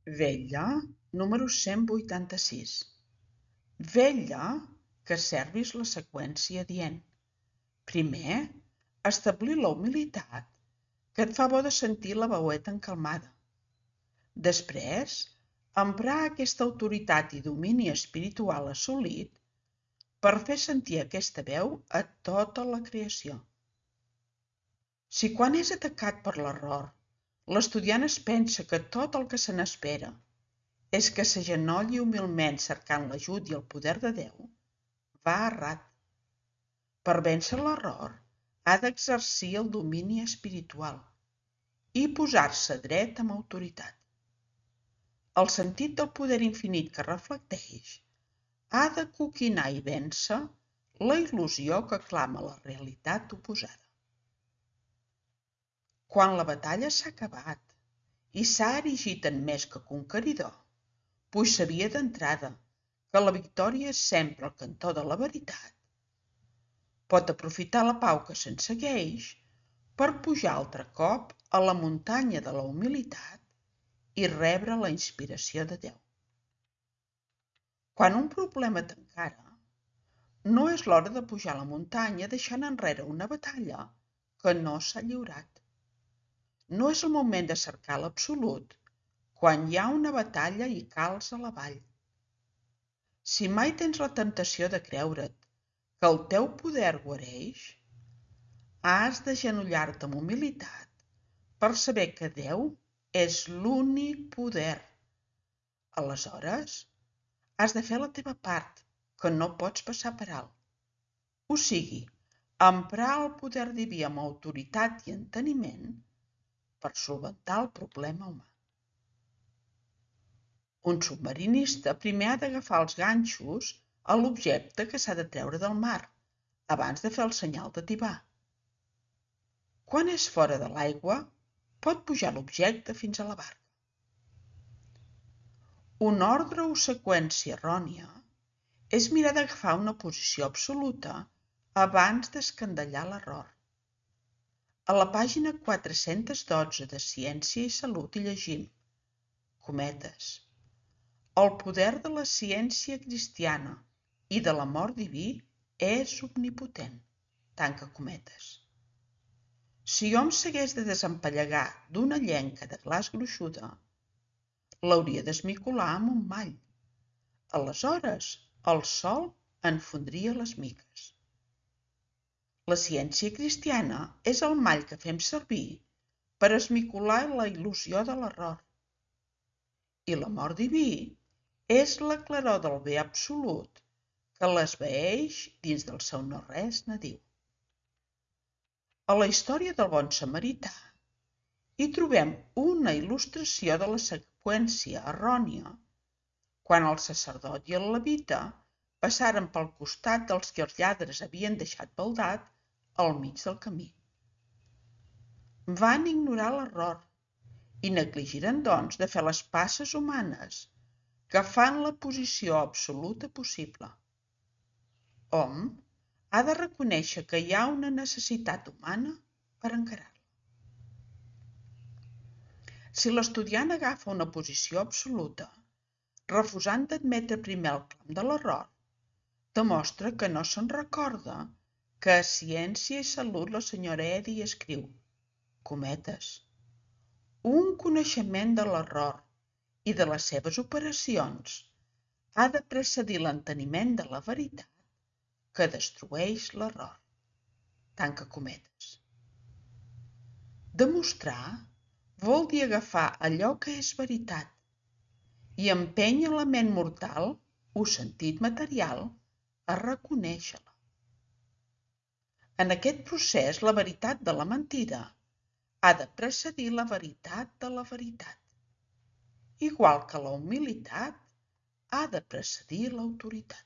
Vetlla número 186. Vetlla que servis la seqüència dient: primer, establir la humilitat, que et fa bo de sentir la veueta encalmada. Després, emprar aquesta autoritat i domini espiritual assolit per fer sentir aquesta veu a tota la creació. Si quan és atacat per l'error, l'estudiant es pensa que tot el que se n'espera és que s'agenolli humilment cercant l'ajut i el poder de Déu, va errat. Per vèncer l'error, ha d'exercir el domini espiritual i posar-se dret amb autoritat. El sentit del poder infinit que reflecteix ha de coquinar i vèncer la il·lusió que clama la realitat oposada. Quan la batalla s'ha acabat i s'ha erigit en més que conqueridor, puix sabia d'entrada que la victòria és sempre al cantó de la veritat, pot aprofitar la pau que se'n segueix per pujar altre cop a la muntanya de la humilitat i rebre la inspiració de Déu. Quan un problema t'encara, no és l'hora de pujar a la muntanya deixant enrere una batalla que no s'ha lliurat. No és el moment de cercar l'absolut quan hi ha una batalla i cals a la vall. Si mai tens la temptació de creure't que el teu poder guareix, has d'agenollar-te amb humilitat per saber que Déu és l'únic poder. Aleshores, has de fer la teva part, que no pots passar per alt. O sigui, emprar el poder diví amb autoritat i enteniment per solventar el problema humà. Un submarinista primer ha d'agafar els ganxos a l'objecte que s'ha de treure del mar, abans de fer el senyal de tibar. Quan és fora de l'aigua, pot pujar l'objecte fins a la barca. Una ordre o seqüència errònia és mirar d'agafar una posició absoluta abans d'escandallar l'error. A la pàgina 412 de Ciència i Salut hi llegim, cometes, el poder de la ciència cristiana i de l'amor diví és omnipotent, tanca cometes. Si hom s'hagués de desempallegar d'una llenca de glaç gruixuda, l'hauria d'esmicolar amb un mall. Aleshores, el sol en fondria les miques. La ciència cristiana és el mall que fem servir per esmicolar la il·lusió de l'error. I l'amor diví és la claror del bé absolut que l'esvaeix dins del seu no-res nadiu. A la història del bon samarità hi trobem una il·lustració de la seqüència errònia quan el sacerdot i el levita passaren pel costat dels que els lladres havien deixat baldat al mig del camí. Van ignorar l'error i negligiren, doncs, de fer les passes humanes que fan la posició absoluta possible. Hom ha de reconèixer que hi ha una necessitat humana per encarar-la. Si l'estudiant agafa una posició absoluta, refusant d'admetre primer el clam de l'error, demostra que no se'n recorda que a Ciència i Salut la senyora Eddy escriu, cometes, un coneixement de l'error i de les seves operacions ha de precedir l'enteniment de la veritat que destrueix l'error, tanca cometes. Demostrar vol dir agafar allò que és veritat i empènyer la ment mortal o sentit material a reconèixer-la. En aquest procés, la veritat de la mentida ha de precedir la veritat de la veritat, igual que la humilitat ha de precedir l'autoritat.